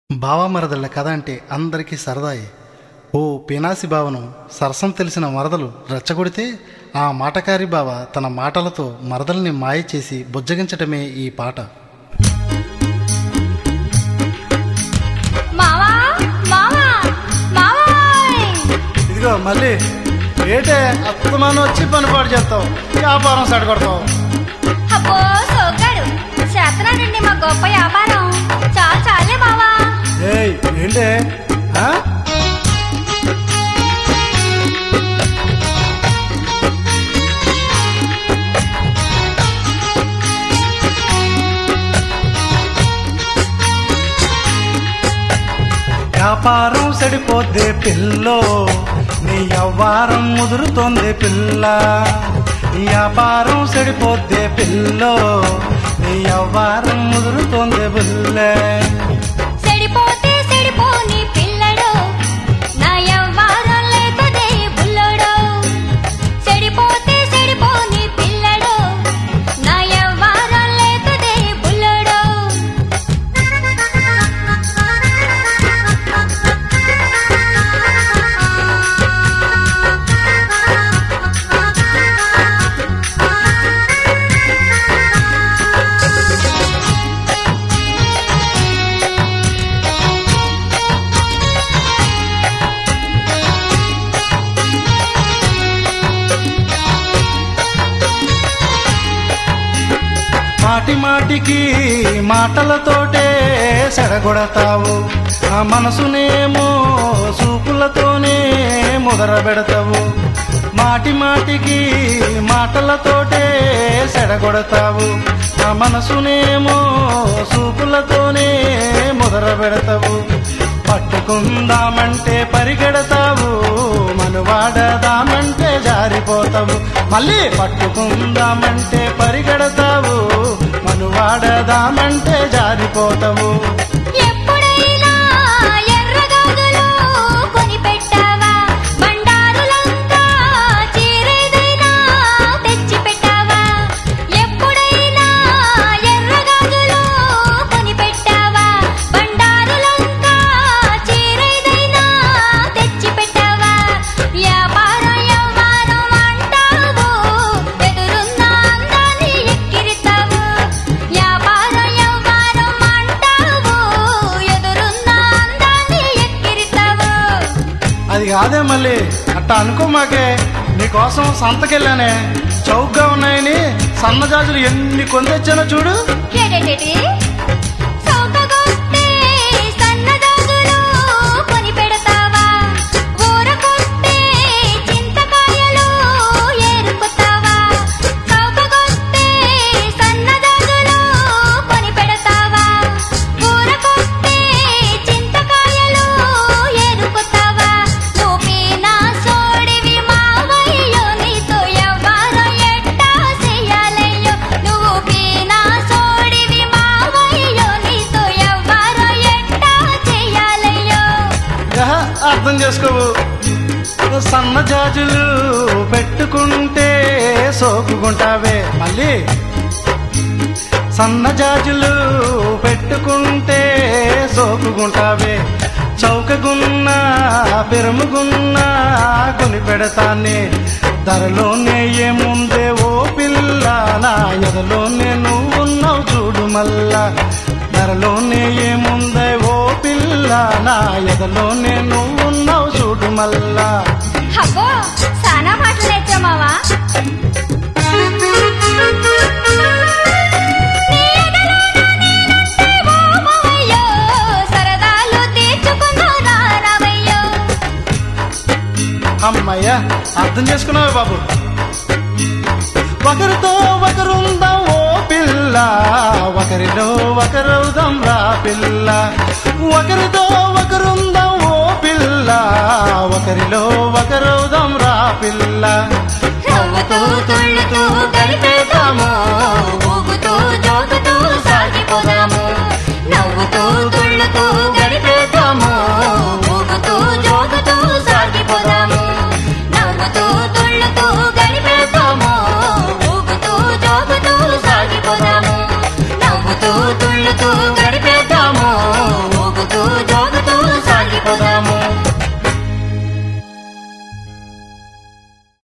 బావమరదళ్ళ కథ అంటే అందరికీ సరదాయే. ఓ పినాసి బావను సరసం తెలిసిన మరదలు రెచ్చగొడితే ఆ మాటకారి బావ తన మాటలతో మరదల్ని మాయ చేసి బుజ్జగించటమే ఈ పాట. ఇదిగో మళ్ళీ ఏటే అత్తమాను వచ్చి పనిపాటు చేస్తావు, వ్యాపారం సడగొడతావు. అబ్బో సోగ్గాడు చేతనానండి మా గొప్ప వ్యాపారం. చాలే బావా. ఏయ్ ఏంటే వ్యాపారం సెడిపోద్దే పిల్లో, నీ యవ్వారం ముదురుతోంది పిల్ల. వ్యాపారం సెడిపోద్దే పిల్లో, నీ యవ్వారం ముదురుతోంది బుల్లే. సెడిపోతే సెడిపోని పిల్లడు, నా యవ్వారం లేకదే బుల్లడు. సెడిపోతే సెడిపోని పిల్లడు, నా యవ్వారం లేకదే బుల్లడు. మాటి మాటికి మాటలతోటే సెడగొడతావు, ఆ మనసునేమో చూపులతోనే ముదరబెడతావు. మాటి మాటికి మాటలతోటే సెడగొడతావు, ఆ మనసునేమో చూపులతోనే ముదరబెడతావు. పట్టుకుందామంటే పరిగెడతావు, మనువాడదామంటే జారిపోతావు. మళ్ళీ పట్టుకుందామంటే పరిగెడతావు, మనువాడదామంటే జారిపోతావు. ఎప్పుడైనా ఎర్రగాజులు కొనిపెట్టావా? బండారులంతా చీరేదైనా తెచ్చిపెట్టావా? ఎప్పుడైనా ఎర్రగాజులు కొనిపెట్టావా? బండారులంతా చీరేదైనా తెచ్చిపెట్టావా? వ్యాపారం యవ్వారం అంటావు, ఎదురున్న అందాన్ని ఎక్కిరితావు. వ్యాపారం యవ్వారం అంటావు, ఎదురున్న అందాన్ని ఎక్కిరితావు. అది కాదే మళ్ళీ అట్టా అనుకో మాకే. నీకోసం సంతకెళ్ళానే, చౌకగా ఉన్నాయని సన్నజాజులు ఎన్ని కొందెచ్చానో చూడు. ఏడేటేటి? సౌకగొస్తే సన్నజాజులు కొనిపెడతావా? ఊరకొస్తే చింతకాయలు ఏరుకుతావా? సౌకగొస్తే సన్నజాజులు కొనిపెడతావా? ఊరకొస్తే చింతకాయలు ఏరుకుతావా? నువ్వేనా సోడివి మావయ్యో, నీతో యవ్వారం ఎట్టా చెయ్యాలయ్యో. నువ్వు పీనా సోడివి మావయ్యో, నీతో యవ్వారం ఎట్టా చెయ్యాలయ్యో. యహ, అర్థం చేసుకోవు. సన్నజాజులు పెట్టుకుంటే సోకుకుంటావే. మళ్ళీ సన్నజాజులు పెట్టుకుంటే సోకుకుంటావే. చౌకగున్నా పెరుముగున్నా కొని పెడతానే. ధరలోనే ఏముందే ఓ పిల్ల, నా ఎదలోనే నువ్వున్నావు చూడు మల్లా. ధరలోనే ఏముందే ఓ పిల్ల, నా ఎదలోనే నువ్వున్నావు చూడు మల్లా. అబ్బో సానా మాటలు నేర్చా మావా. నీ ఎదలోన నేనంటే ఓ మావయ్యో, సరదాలు తీర్చుకుందో రావయ్యో. అమ్మయ్య, అర్థం చేసుకున్నావే బాబు. ఒకరితో ఒకరుందాం ఓ పిల్ల, ఒకరిలో ఒకరవుదాం రా పిల్ల. ఒకరితో ఒకరుందాం ఓ పిల్ల, ఒకరిలో ఒకరవుదాం రా పిల్ల. నవ్వుతూ తుళ్ళుతూ గడిపేద్దాము, ఊగుతూ జోగుతూ సాగిపోదాము. నవ్వుతూ తుళ్ళుతూ